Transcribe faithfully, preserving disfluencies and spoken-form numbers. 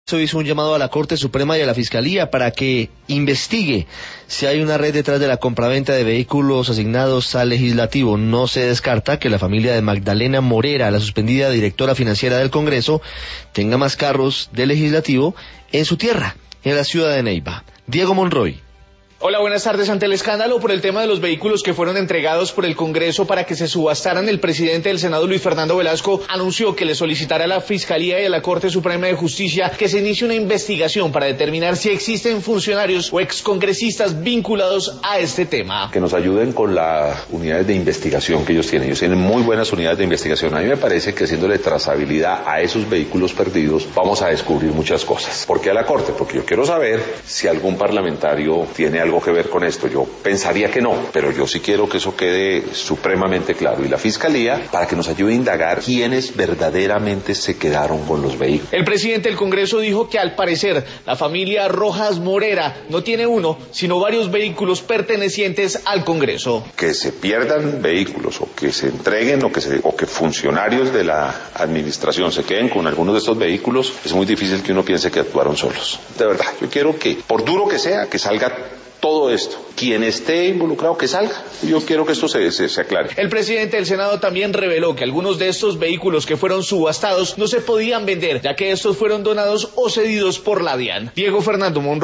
Hizo un llamado a la Corte Suprema y a la Fiscalía para que investigue si hay una red detrás de la compraventa de vehículos asignados al legislativo. No se descarta que la familia de Magdalena Morera, la suspendida directora financiera del Congreso, tenga más carros del legislativo en su tierra, en la ciudad de Neiva. Diego Monroy. Hola, buenas tardes. Ante el escándalo por el tema de los vehículos que fueron entregados por el Congreso para que se subastaran, el presidente del Senado, Luis Fernando Velasco, anunció que le solicitará a la Fiscalía y a la Corte Suprema de Justicia que se inicie una investigación para determinar si existen funcionarios o excongresistas vinculados a este tema. Que nos ayuden con las unidades de investigación que ellos tienen. Ellos tienen muy buenas unidades de investigación. A mí me parece que haciéndole trazabilidad a esos vehículos perdidos vamos a descubrir muchas cosas. ¿Por qué a la Corte? Porque yo quiero saber si algún parlamentario tiene algo que ver con esto. Yo pensaría que no, pero yo sí quiero que eso quede supremamente claro. Y la Fiscalía, para que nos ayude a indagar quiénes verdaderamente se quedaron con los vehículos. El presidente del Congreso dijo que al parecer la familia Rojas Morera no tiene uno, sino varios vehículos pertenecientes al Congreso. Que se pierdan vehículos o que se entreguen o que, se, o que funcionarios de la administración se queden con algunos de estos vehículos, es muy difícil que uno piense que actuaron solos. De verdad, yo quiero que, por duro que sea, que salga todo esto. Quien esté involucrado, que salga. Yo quiero que esto se, se, se aclare. El presidente del Senado también reveló que algunos de estos vehículos que fueron subastados no se podían vender, ya que estos fueron donados o cedidos por la DIAN. Diego Fernando Monroy.